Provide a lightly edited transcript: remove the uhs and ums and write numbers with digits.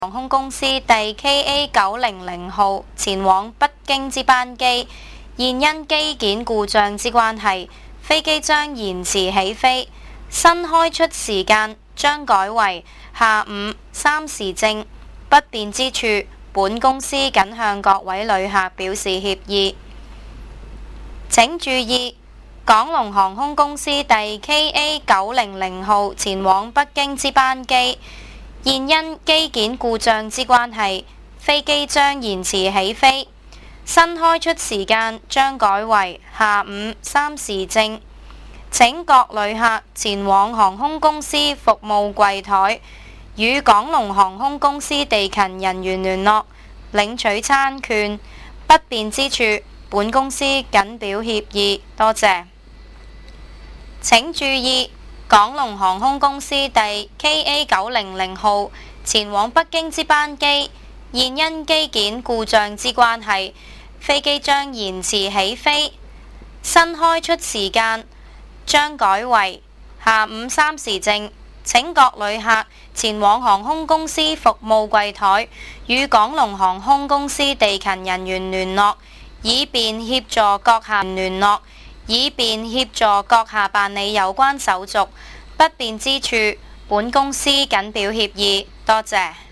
航空公司第 KA900 號前往北京之班機，現因機件故障之關係，飛機將延遲起飛，新開出時間將改為下午3時正。不便之處，本公司謹向各位旅客表示歉意。請注意，港龍航空公司第 KA900 號前往北京之班機，現因機件故障之關係，飛機將延遲起飛，新開出時間將改為下午3時正。請各旅客前往航空公司服務櫃台，與港龍航空公司地勤人員聯絡，領取餐券。不便之處，本公司謹表歉意，多謝。請注意，港龍航空公司第 KA900 號前往北京之班機，現因機件故障之關係，飛機將延遲起飛，新開出時間將改為下午3時正。請各旅客前往航空公司服務櫃台，與港龍航空公司地勤人員聯絡，以便協助閣下辦理有關手續。不便之處，本公司謹表歉意，多謝。